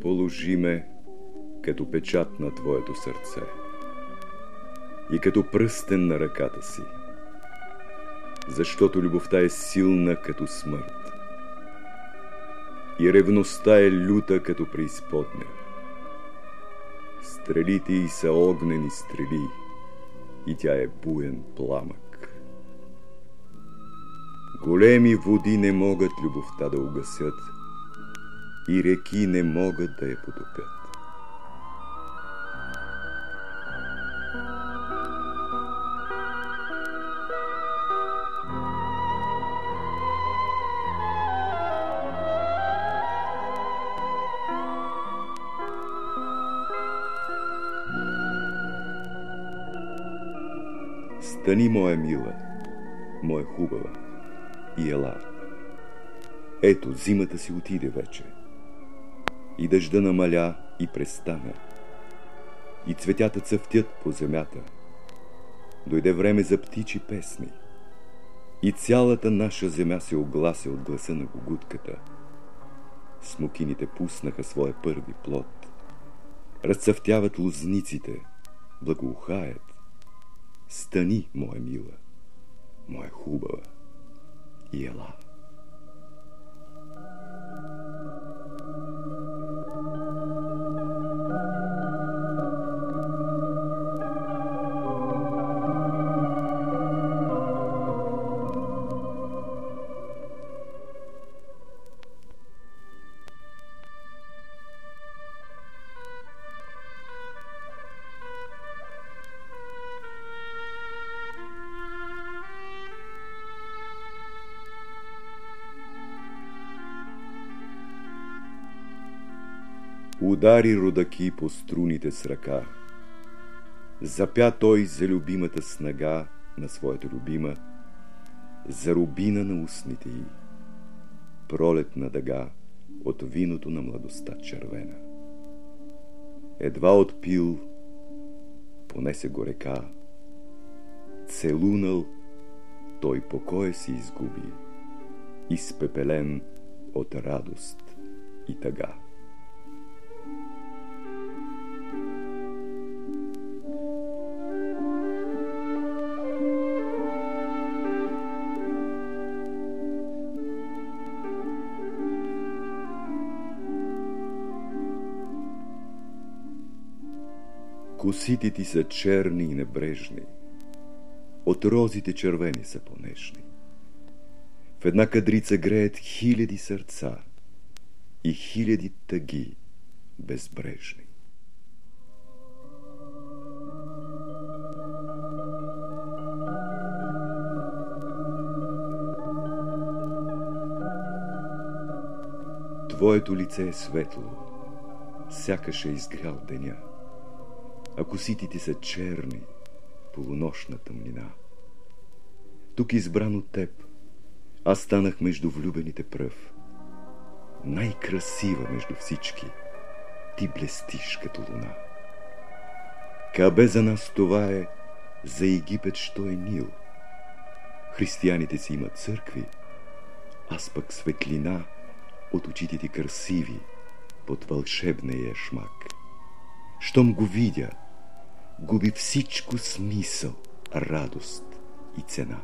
Положи ме като печат на твоето сърце и като пръстен на ръката си, защото любовта е силна като смърт и ревността е люта като преизподня. Стрелите й са огнени стрели и тя е буен пламък. Големи води не могат любовта да угасят и реки не могат да я потопят. Стани, моя мила, моя хубава, и ела. Ето, зимата си отиде вече, и дъжда намаля и престана, и цветята цъфтят по земята. Дойде време за птичи песни, и цялата наша земя се оглася от гласа на гугутката. Смокините пуснаха своя първи плод, разцъфтяват лозниците, благоухаят. Стани, моя мила, моя хубава, и ела. Удари родаки по струните с ръка, запя той за любимата снага на своята любима, за рубина на устните й, пролетна дъга от виното на младостта червена. Едва отпил, понесе го река, целунал, той покоя си изгуби, изпепелен от радост и тъга. Косите ти са черни и небрежни, от розите червени са понежни. В една кадрица греят хиляди сърца и хиляди тъги безбрежни. Твоето лице е светло, сякаш е изгрял деня, а косите ти са черни, полунощна тъмнина. Тук избран от теб, аз станах между влюбените пръв. Най-красива между всички, ти блестиш като луна. Кабе за нас това е, за Египет що е Нил. Християните си имат църкви, аз пък светлина от очите ти красиви, под вълшебния шмак. Щом го видя, губи всичко смисъл, радост и цена.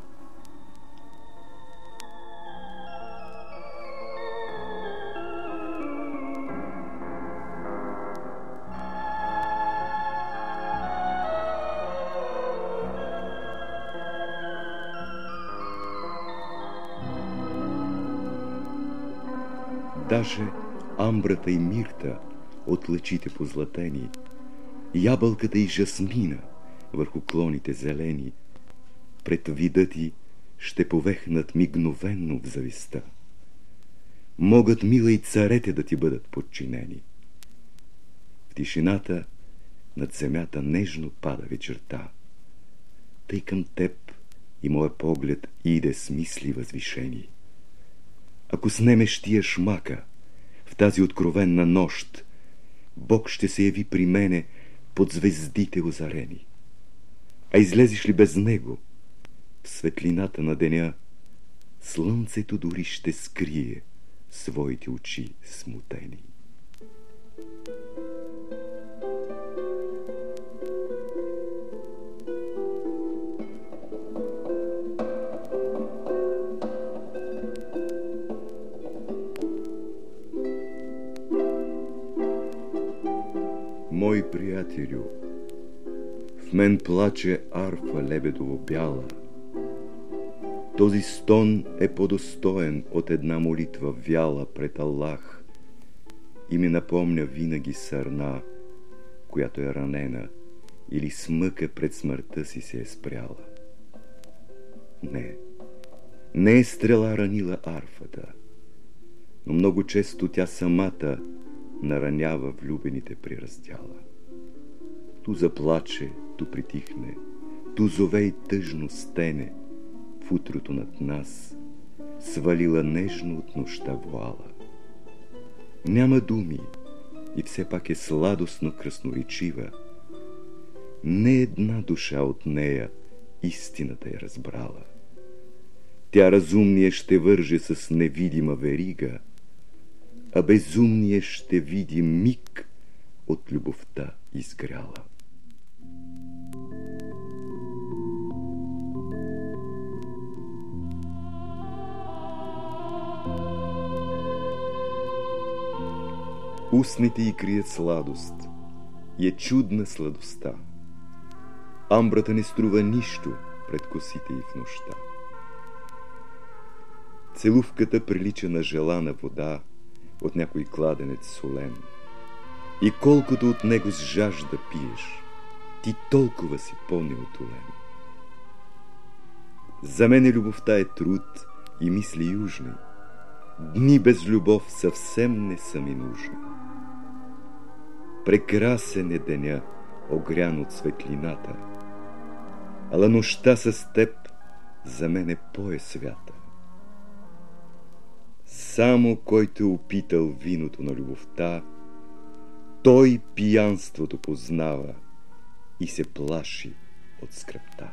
Даже амбрата и мирта от лъчите позлатени, ябълката и жасмина върху клоните зелени, пред вида ти ще повехнат мигновенно в зависта. Могат, мила, и царете да ти бъдат подчинени. В тишината над земята нежно пада вечерта. Тъй към теб и моя поглед иде с мисли възвишени. Ако снемеш тия шмака в тази откровенна нощ, Бог ще се яви при мене под звездите озарени. А излезеш ли без него, в светлината на деня, слънцето дори ще скрие своите очи смутени. приятелю, в мен плаче арфа лебедово бяла. Този стон е по-достоен от една молитва вяла пред Аллах и ми напомня винаги сърна, която е ранена или с мъка пред смъртта си се е спряла. Не е стрела ранила арфата, но много често тя самата наранява влюбените при раздяла. Ту заплаче, ту притихне, ту зове и тъжно стене, в утрото над нас свалила нежно от нощта вуала. Няма думи и все пак е сладостно красноречива. Не една душа от нея истината е разбрала. Тя разумния ще върже с невидима верига, а безумния ще види миг от любовта изгряла. Устните й крият сладост и е чудна сладостта. Амбрата не струва нищо пред косите й в нощта. Целувката прилича на желана вода от някой кладенец солен. И колкото от него с жажда пиеш, ти толкова си по-неотолен. За мене любовта е труд и мисли южни. Дни без любов съвсем не са ми нужни. Прекрасен е деня, огрян от светлината, ала нощта с теб за мен е по-свята. Само който е опитал виното на любовта, той пиянството познава и се плаши от скръбта.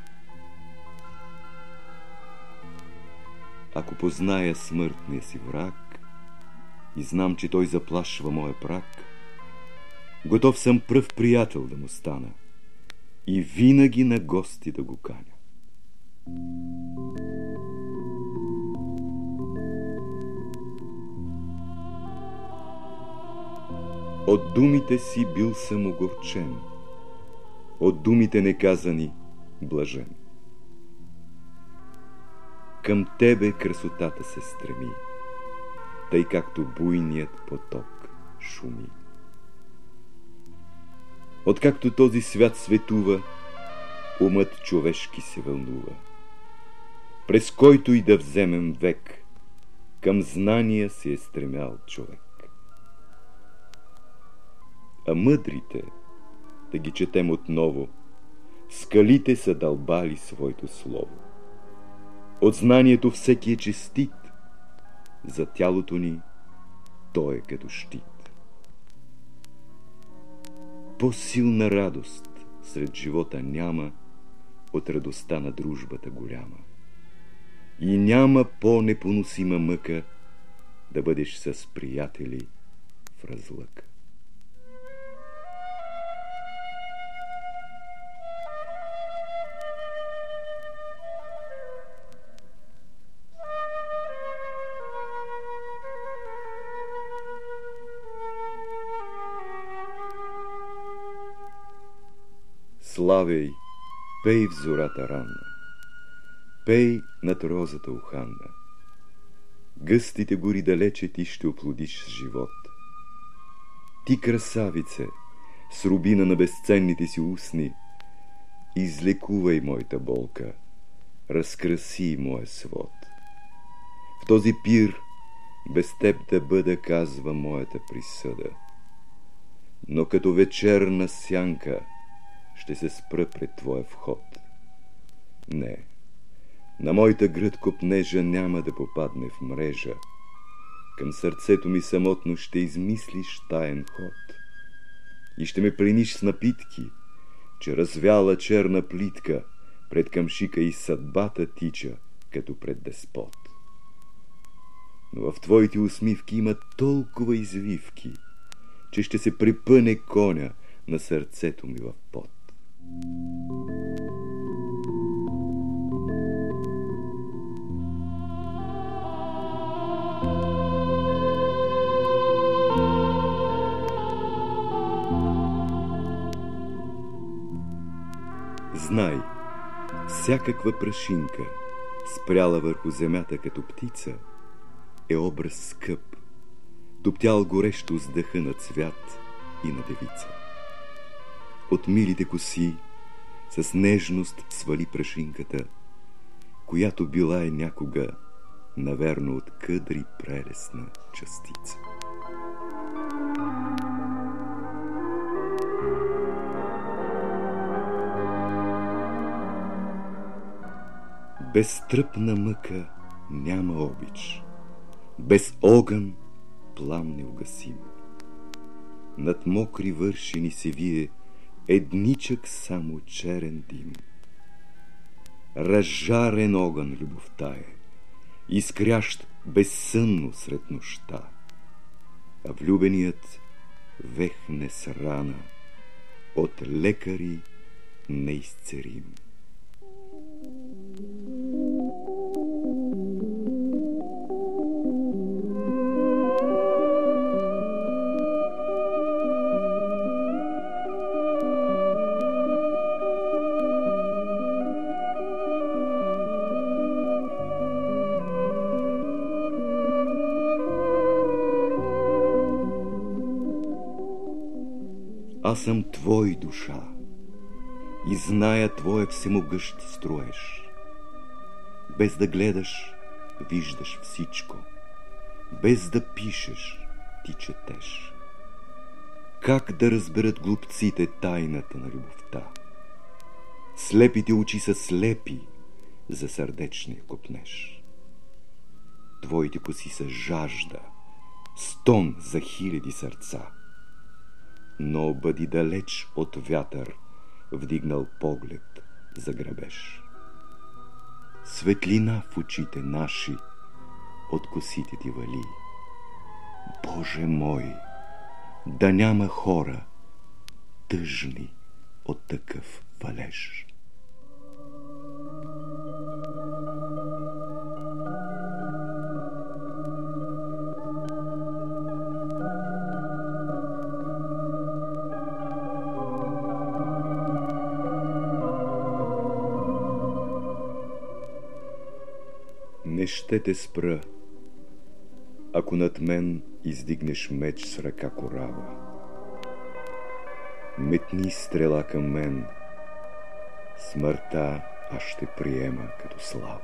Ако позная смъртния си враг и знам, че той заплашва моя праг, готов съм пръв приятел да му стана и винаги на гости да го каня. От думите си бил съм огорчен, от думите неказани блажен. Към тебе красотата се стреми, тъй както буйният поток шуми. Откакто този свят светува, умът човешки се вълнува. През който и да вземем век, към знания се е стремял човек. А мъдрите, да ги четем отново, скалите са дълбали своето слово. От знанието всеки е честит, за тялото ни той е като щит. По-силна радост сред живота няма от радостта на дружбата голяма. И няма по-непоносима мъка да бъдеш с приятели в разлъка. Славей, пей в зората ранна, пей над розата уханна. Гъстите гори далече ти ще оплодиш с живот. Ти, красавице, с рубина на безценните си устни, излекувай моята болка, разкраси моя свод. В този пир без теб да бъда, казва моята присъда, но като вечерна сянка ще се спра пред твоя вход. Не, на моята гръд копнежа няма да попадне в мрежа. Към сърцето ми самотно ще измислиш таен ход и ще ме плениш с напитки, че развяла черна плитка пред камшика и съдбата тича като пред деспот. Но в твоите усмивки има толкова извивки, че ще се припъне коня на сърцето ми в пот. Знай, всякаква прашинка, спряла върху земята като птица, е образ скъп, топтял горещо с дъха на цвят и на девица. От милите коси с нежност свали прашинката, която била е някога наверно от къдри прелесна частица. Без тръпна мъка няма обич, без огън плам неугасим. Над мокри вършини се вие едничък само черен дим. Разжарен огън любовта е, изкрящ безсънно сред нощта, а влюбеният вехне с рана от лекари неизцерим. Аз съм твой, душа, и зная твоя всемогъщ строеж. Без да гледаш, виждаш всичко, без да пишеш, ти четеш. Как да разберат глупците тайната на любовта? Слепите очи са слепи за сърдечния копнеж. Твоите коси са жажда, стон за хиляди сърца. Но бъди далеч от вятър, вдигнал поглед за грабеж. Светлина в очите наши от косите ти вали. Боже мой, да няма хора тъжни от такъв валеж. Не ще те спра, ако над мен издигнеш меч с ръка корава. Метни стрела към мен, смъртта аз ще приема като слава.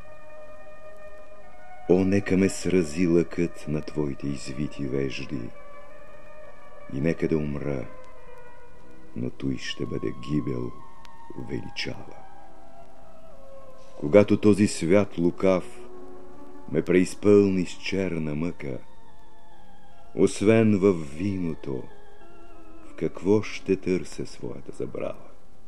О, нека ме срази лъкът на твоите извити вежди и нека да умра, но той ще бъде гибел величава. Когато този свят лукав ме преизпълни с черна мъка, освен във виното, в какво ще търся своята забрава?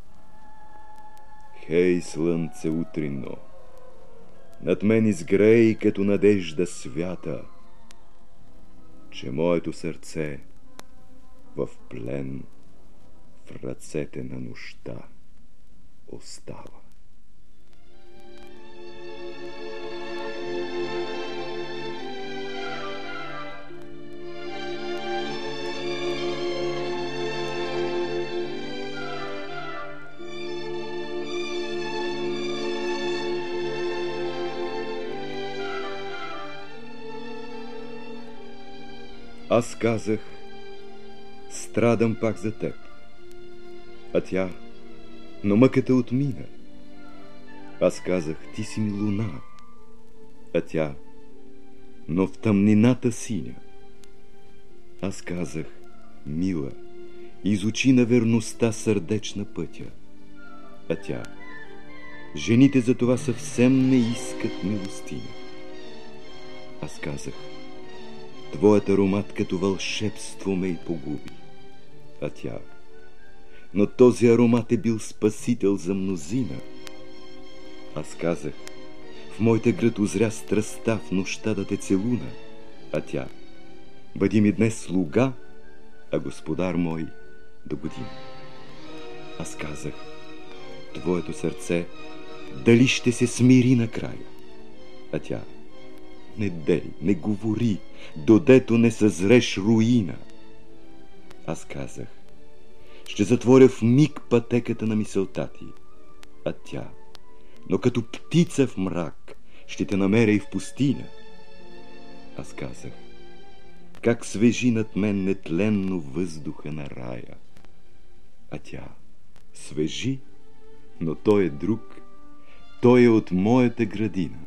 Хей, слънце утринно, над мен изгрей като надежда свята, че моето сърце в плен в ръцете на нощта остава. Аз казах, страдам пак за теб, а тя, но мъката отмина. Аз казах, ти си ми луна, а тя, но в тъмнината синя. Аз казах, мила, изучи на верността сърдечна пътя, а тя, жените за това съвсем не искат милостиня. Аз казах, твоят аромат като вълшебство ме и погуби, а тя, но този аромат е бил спасител за мнозина. Аз казах, в моята град узря страстта в нощта да те целуна, а тя, бъди ми днес слуга, а господар мой до година. Аз казах, твоето сърце дали ще се смири накрая, а тя, не дей, не говори, додето не съзреш руина. Аз казах, ще затворя в миг пътеката на мисълта ти, а тя, но като птица в мрак ще те намеря и в пустиня. Аз казах, как свежи над мен нетленно въздуха на рая. А тя, свежи, но той е друг, той е от моята градина.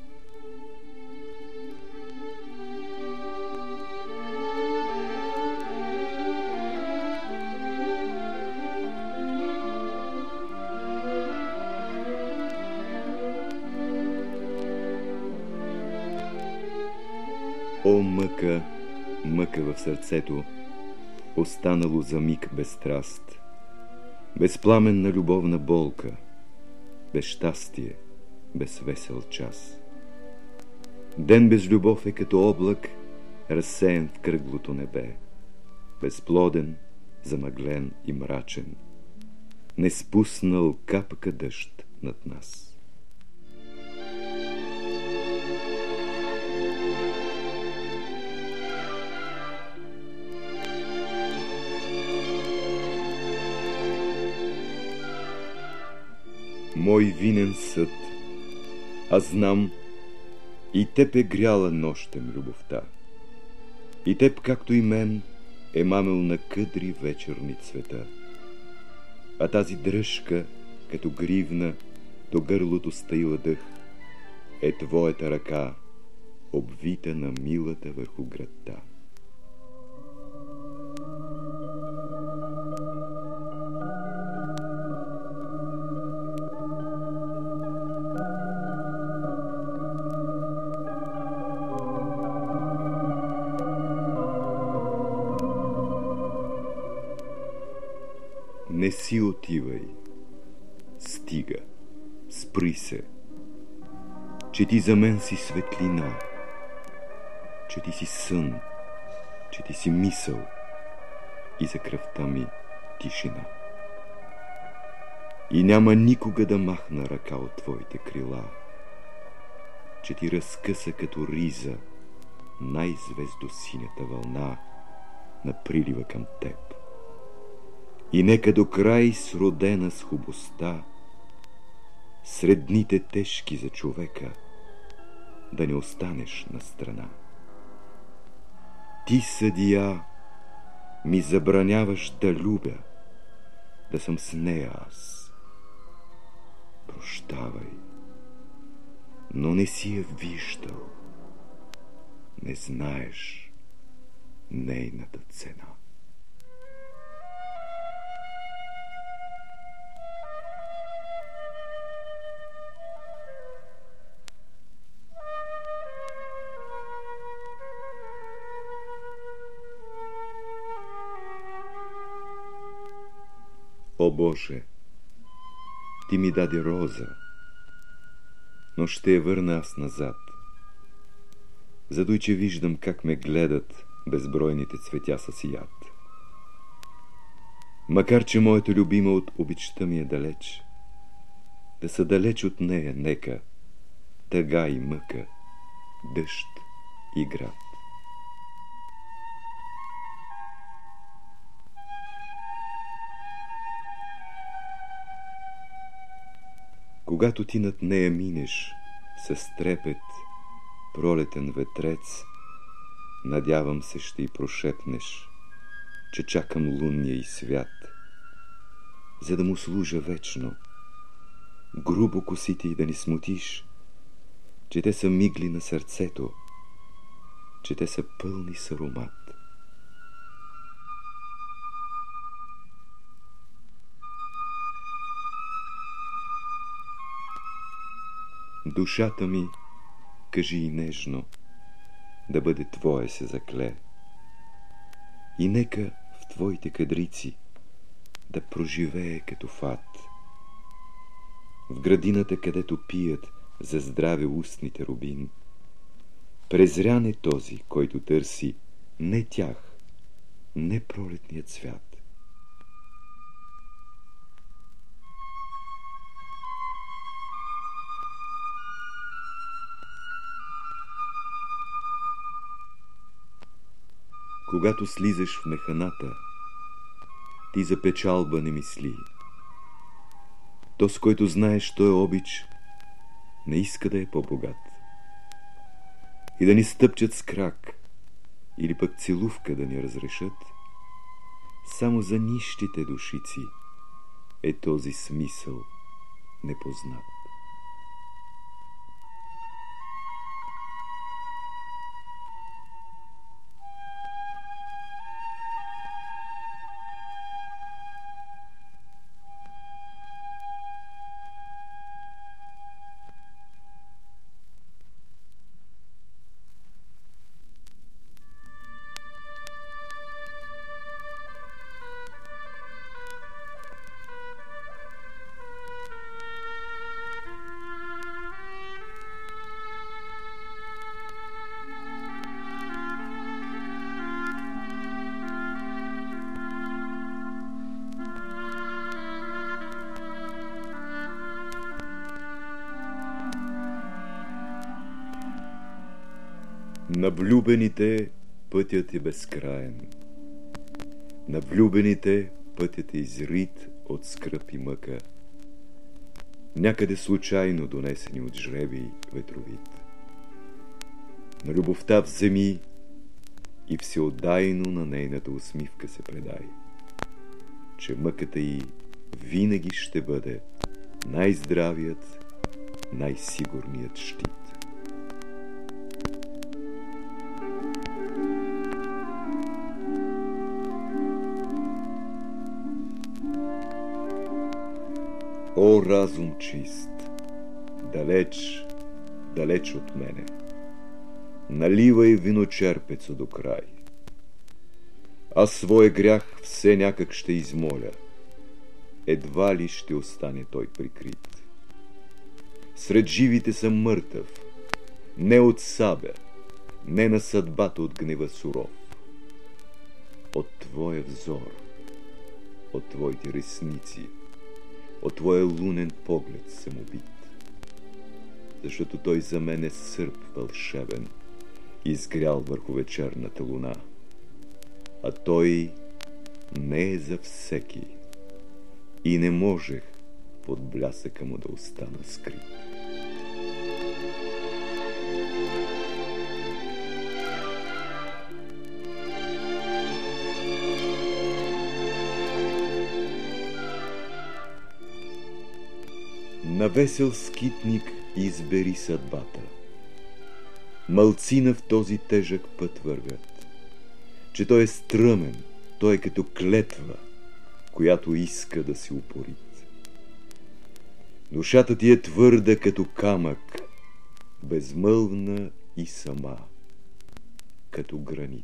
О, мъка, мъка в сърцето, останало за миг без страст, безпламенна любовна болка, без щастие, без весел час. Ден без любов е като облак, разсеян в кръглото небе, безплоден, замъглен и мрачен, не спуснал капка дъжд над нас. Мой винен съд, аз знам, и теб е гряла нощем любовта. И теб, както и мен, е мамил на къдри вечерни цвета. А тази дръжка, като гривна, до гърлото стаила дъх, е твоята ръка, обвита на милата върху градта. Не си отивай, стига, спри се, че ти за мен си светлина, че ти си сън, че ти си мисъл и за кръвта ми тишина. И няма никога да махна ръка от твоите крила, че ти разкъса като риза най-звездосинята вълна на прилива към теб. И нека до край сродена с хубостта, сред дните тежки за човека, да не останеш настрана. Ти, съдия, ми забраняваш да любя, да съм с нея аз. Прощавай, но не си я виждал, не знаеш нейната цена. О, Боже, ти ми даде роза, но ще я върна аз назад. Задуй, че виждам как ме гледат безбройните цветя с яд. Макар че моята любима от обичта ми е далеч, да са далеч от нея нека тъга и мъка, дъжд и град. Когато ти над нея минеш с трепет, пролетен ветрец, надявам се ще й прошепнеш, че чакам лунния й свят, за да му служа вечно. Грубо косите й да ни смутиш, че те са мигли на сърцето, че те са пълни с аромат. Душата ми, кажи и нежно, да бъде твое се закле. И нека в твоите кадрици да проживее като фат. В градината, където пият за здраве устните рубин, презрян е този, който търси не тях, не пролетният цвят. Когато слизаш в механата, ти за печалба не мисли. То, с който знаеш, то е обич, не иска да е по-богат. И да ни стъпчат с крак, или пък целувка да ни разрешат, само за нищите душици е този смисъл непознат. На влюбените пътят е безкраен. На влюбените пътят е изрит от скръб и мъка, някъде случайно донесени от жребий ветровит. На любовта вземи и всеотдайно на нейната усмивка се предай, че мъката й винаги ще бъде най-здравият, най-сигурният щит. О, разум чист, далеч, далеч от мене, наливай виночерпеца до край. Аз своя грях все някак ще измоля, едва ли ще остане той прикрит. Сред живите съм мъртъв, не от сабя, не на съдбата от гнева суров. От твоя взор, от твоите ресници, от твоя лунен поглед съм убит, защото той за мен е сърп вълшебен, изгрял върху вечерната луна, а той не е за всеки и не можех под блясъка му да остана скрит. На весел скитник избери съдбата. Малцина в този тежък път вървят, че той е стръмен, той е като клетва, която иска да се упорит. Душата ти е твърда като камък, безмълвна и сама, като гранит.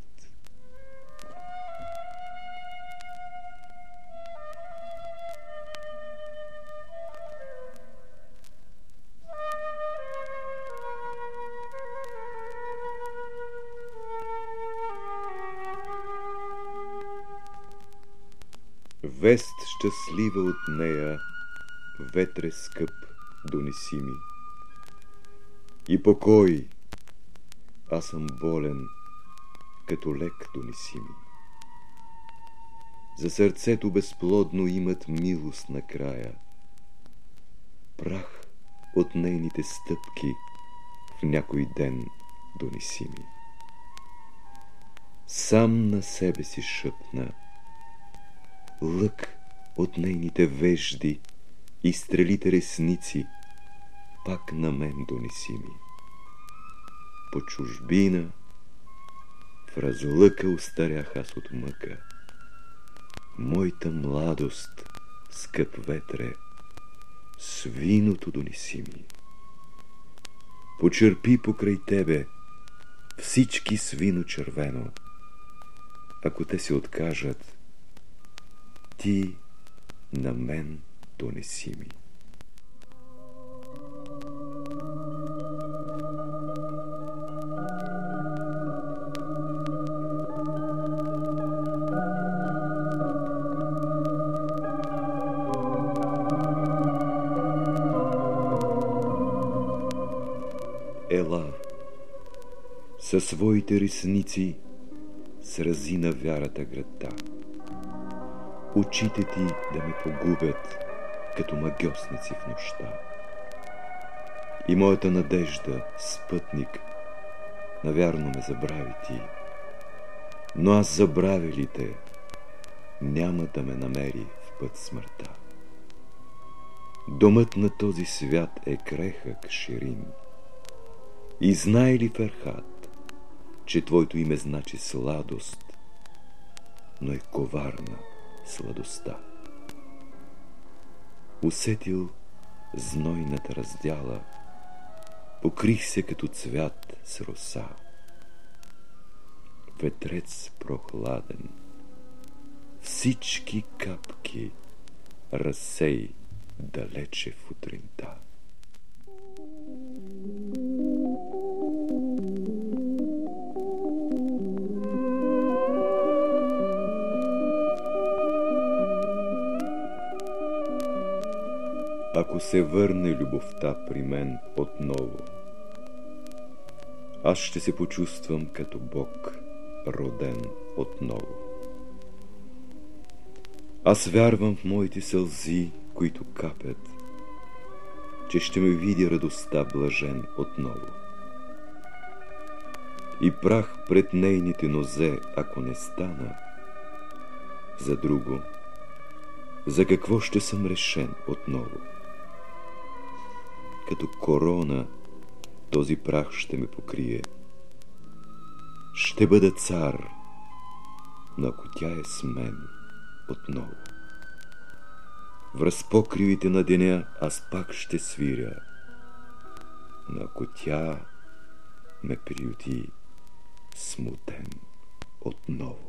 Вест щастлива от нея, ветре скъп, донеси ми. И покой, аз съм болен, като лек донеси ми. За сърцето безплодно имат милост накрая. Прах от нейните стъпки в някой ден донеси ми. Сам на себе си шепна: лък от нейните вежди и стрелите ресници пак на мен донеси ми. По чужбина в разлъка остарях аз от мъка. Моята младост, скъп ветре, с виното донеси ми. Почерпи покрай тебе всички с вино червено. Ако те се откажат, ти на мен донеси ми. Ела, със своите ресници срази на вярата града. Очите ти да ме погубят, като магьосници в нощта. И моята надежда, спътник, навярно ме забрави ти, но аз забравя ли те, няма да ме намери в път смъртта. Домът на този свят е крехък, Ширин, и знае ли Ферхат, че твоето име значи сладост, но е коварна сладостта. Усетил знойната раздяла, покрих се като цвят с роса. Ветрец прохладен всички капки разсей далече в утринта. Ако се върне любовта при мен отново, аз ще се почувствам като Бог, роден отново. Аз вярвам в моите сълзи, които капят, че ще ме види радостта блажен отново. И прах пред нейните нозе, ако не стана, за друго, за какво ще съм решен отново? Като корона този прах ще ме покрие. Ще бъда цар, но ако тя е с мен отново, в разпокривите на деня аз пак ще свиря, но ако тя ме приюти смутен отново.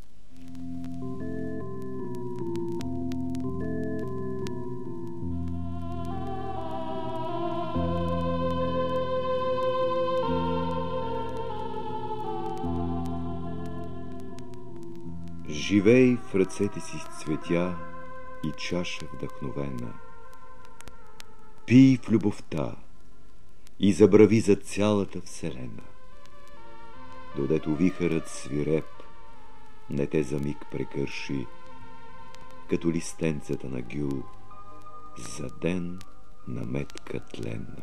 Живей в ръцете си с цветя и чаша вдъхновена. Пий в любовта и забрави за цялата вселена. Додето вихърът свиреп не те за миг прекърши, като листенцата на гюл за ден на метка тленна.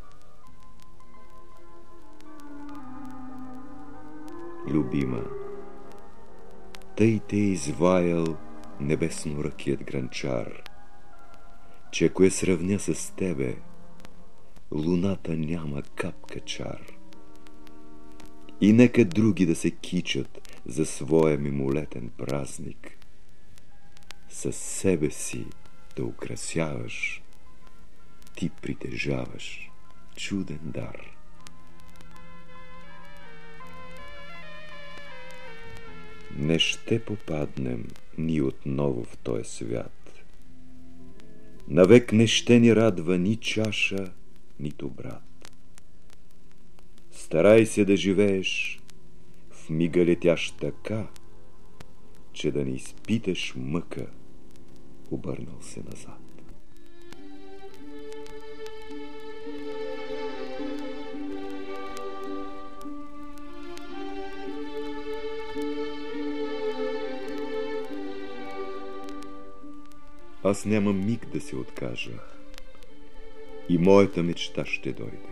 Любима, тъй те изваял небесноръкият гранчар, че ако я сравня с тебе, луната няма капка чар. И нека други да се кичат за своя мимолетен празник, със себе си да украсяваш, ти притежаваш чуден дар. Не ще попаднем ни отново в този свят. Навек не ще ни радва ни чаша, нито брат. Старай се да живееш в мига летяш така, че да не изпиташ мъка, обърнал се назад. Аз няма миг да се откажа и моята мечта ще дойде.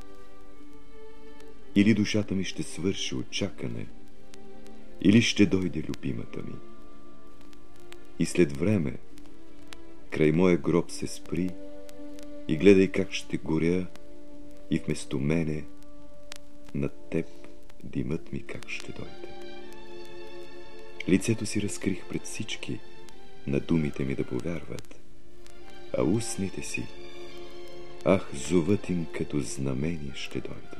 Или душата ми ще свърши от чакане, или ще дойде любимата ми. И след време край моя гроб се спри и гледай как ще горя и вместо мене над теб димът ми как ще дойде. Лицето си разкрих пред всички, на думите ми да повярват, а устните си, ах, зовът им като знамение ще дойде.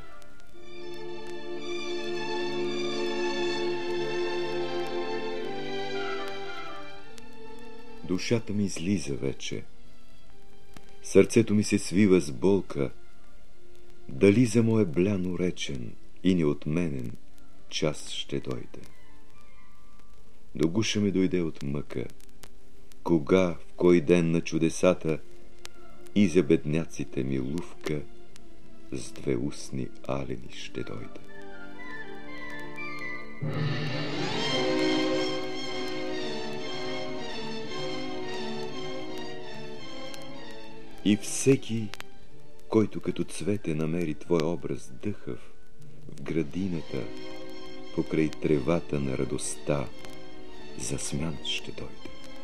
Душата ми излиза вече, сърцето ми се свива с болка, дали за мое бляно речен и неотменен час ще дойде. До гуша ми дойде от мъка, кога, в кой ден на чудесата, и за бедняците ми лувка с две устни алени ще дойде. И всеки, който като цвете намери твой образ дъхав в градината, покрай тревата на радостта, засмян ще дойде.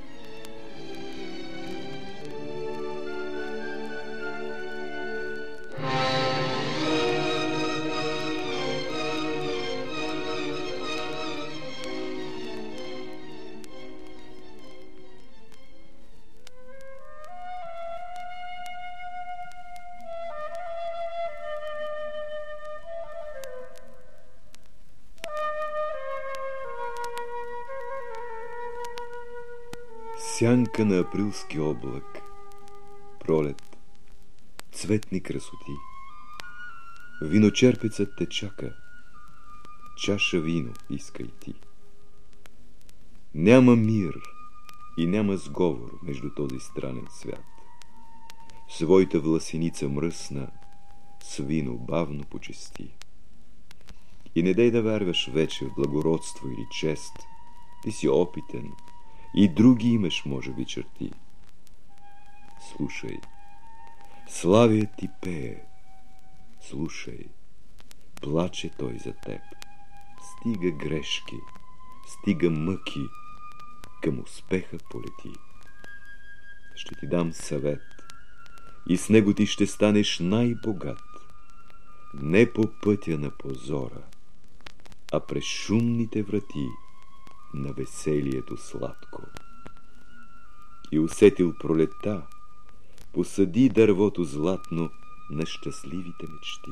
Сянка на априлски облак, пролет, цветни красоти. Виночерпецът те чака, чаша вино искай ти. Няма мир и няма сговор между този странен свят. Своята власеница мръсна с вино бавно почести. И не дай да вярваш вече в благородство или чест, ти си опитен, и други имаш, може би, черти. Слушай, Славия ти пее, слушай, плаче той за теб. Стига грешки, стига мъки, към успеха полети. Ще ти дам съвет и с него ти ще станеш най-богат. Не по пътя на позора, а през шумните врати на веселието сладко. И усетил пролетта, посади дървото златно на щастливите мечти.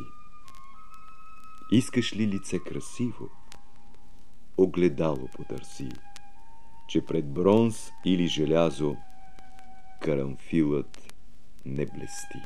Искаш ли лице красиво? Огледало потърси, че пред бронз или желязо карамфилът не блести.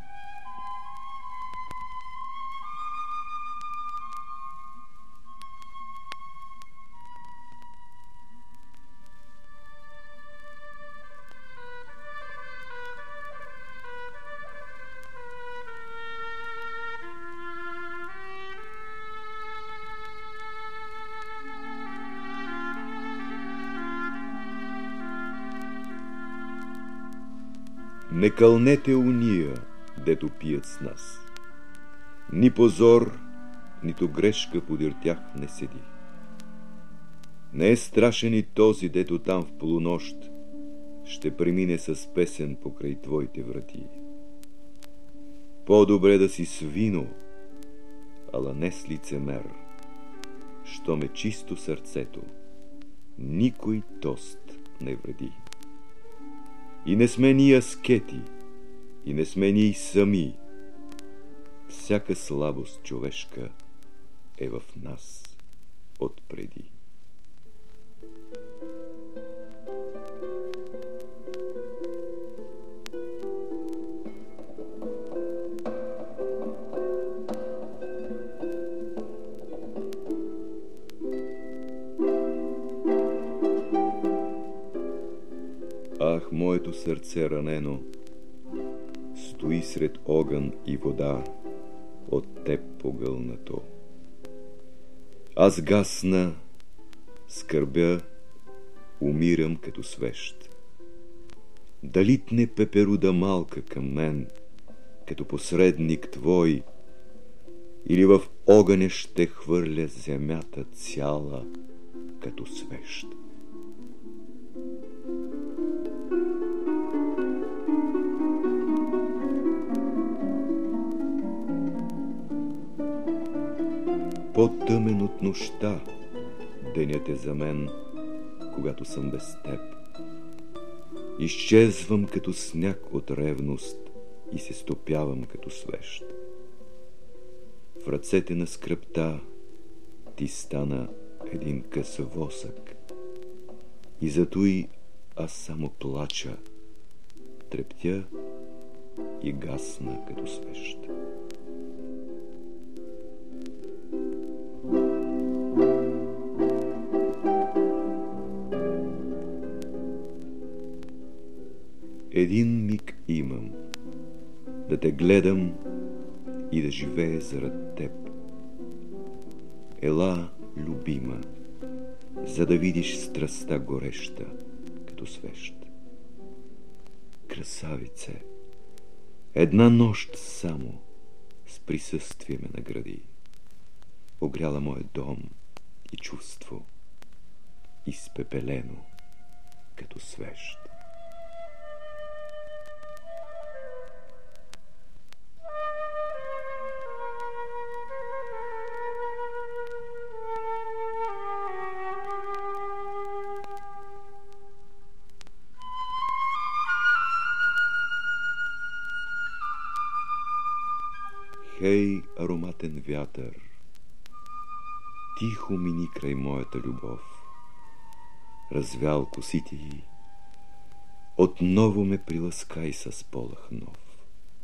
Не кълнете уния, дето пият с нас. Ни позор, нито грешка подир тях не седи. Не е страшен и този, дето там в полунощ ще премине с песен покрай твоите врати. По-добре да си с вино, ала не с лицемер, що ме чисто сърцето, никой тост не вреди. И не сме ние аскети, и не сме ние сами. Всяка слабост човешка е в нас отпреди. Ах, моето сърце ранено стои сред огън и вода, от теб погълнато. Аз гасна, скърбя, умирам като свещ. Дали тне пеперуда малка към мен, като посредник твой, или в огъня ще хвърля земята цяла, като свещ. По-тъмен от нощта денят е за мен, когато съм без теб. Изчезвам като сняг от ревност и се стопявам като свещ. В ръцете на скръбта ти стана един къс восък и затуй аз само плача, трептя и гасна като свещ. Един миг имам да те гледам и да живея зарад теб. Ела, любима, за да видиш страстта гореща, като свещ. Красавице, Една нощ само с присъствие ме награди, огряла моя дом и чувство, изпепелено като свещ. Хей, ароматен вятър, тихо мини край моята любов, развял косите й, отново ме приласкай с полъх нов.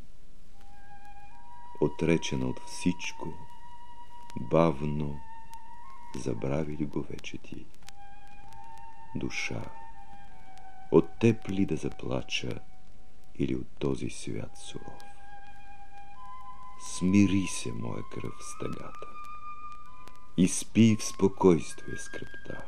Отречена от всичко, бавно забрави ли го вече ти? Душа, от теб ли да заплача или от този свят суров? Смири се, моя кръв, с тъгата, и спи в спокойствие скръбта.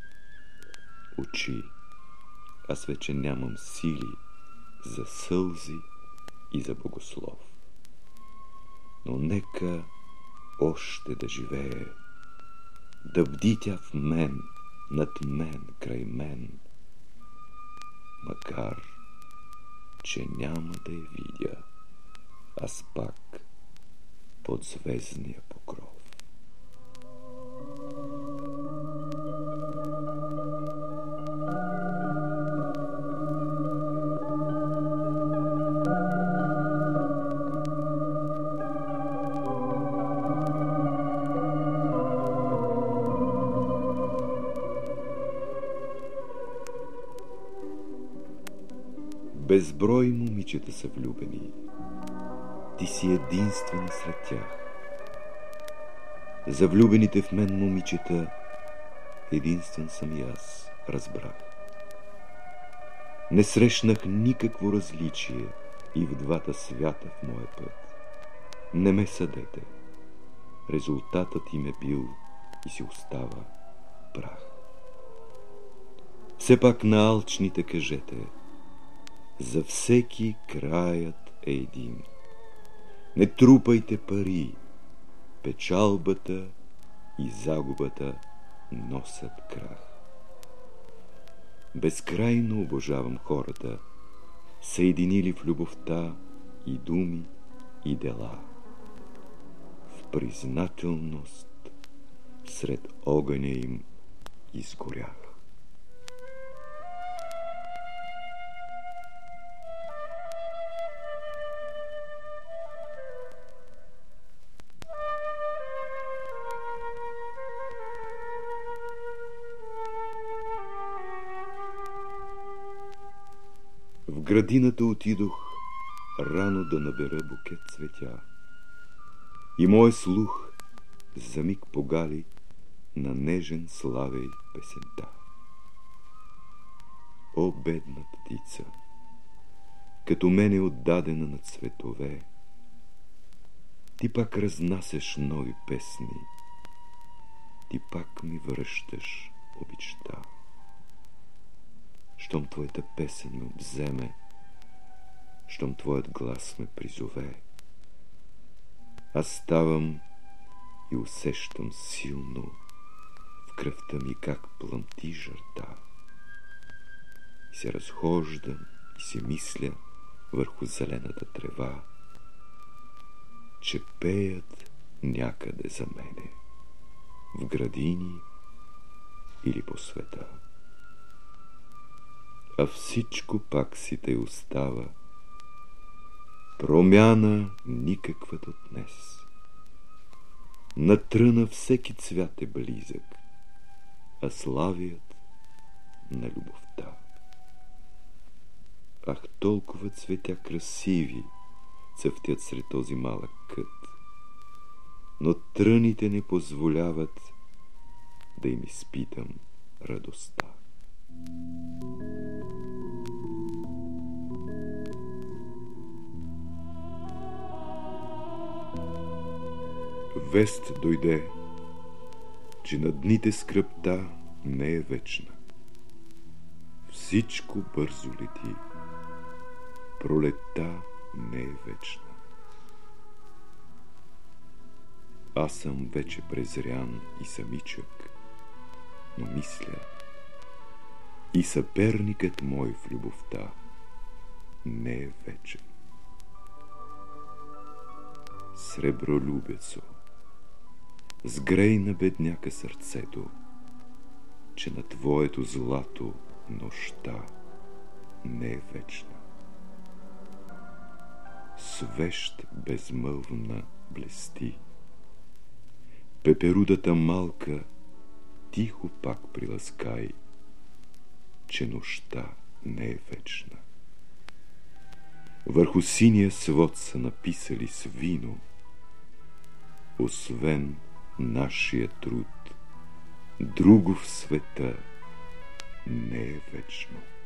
Очи, аз вече нямам сили за сълзи и за богослов. Но нека още да живее, да бди тя в мен, над мен, край мен, макар че няма да я видя, аз пак под звездния покров. Безброй момичета са влюбени, ти си единствена сред тях. За влюбените в мен момичета единствен съм и аз, разбрах. Не срещнах никакво различие и в двата свята в моя път. Не ме съдете, резултатът им е бил и си остава прах. Все пак на алчните кажете, за всеки краят е един. Не трупайте пари, печалбата и загубата носят крах. Безкрайно обожавам хората, съединили в любовта и думи, и дела. В признателност сред огъня им изгорях. В градината отидох рано да набера букет цветя и моя слух за миг погали на нежен славей песента. О, бедна птица, като мене отдадена на цветове, ти пак разнасяш нови песни, ти пак ми връщаш обичта. Щом твоята песен ме обземе, щом твоят глас ме призове, аз ставам и усещам силно в кръвта ми как плъмти жарта. И се разхождам и си мисля върху зелената трева, че пеят някъде за мене, в градини или по света. А всичко пак си тъй остава, промяна никаквата днес. На тръна всеки цвят е близък, а славият на любовта. Ах, толкова цветя красиви цъфтят сред този малък кът, но тръните не позволяват да им изпитам радостта. Вест дойде, че на дните скръбта не е вечна. Всичко бързо лети, пролетта не е вечна. Аз съм вече презрян и самичък, но мисля, и съперникът мой в любовта не е вечен. Сребролюбецо, сгрей на бедняка сърцето, че на твоето злато нощта не е вечна. Свещ безмълвна блести, пеперудата малка тихо пак приласкай, че нощта не е вечна. Върху синия свод са написали с вино: освен нашия труд, друго в света не е вечно.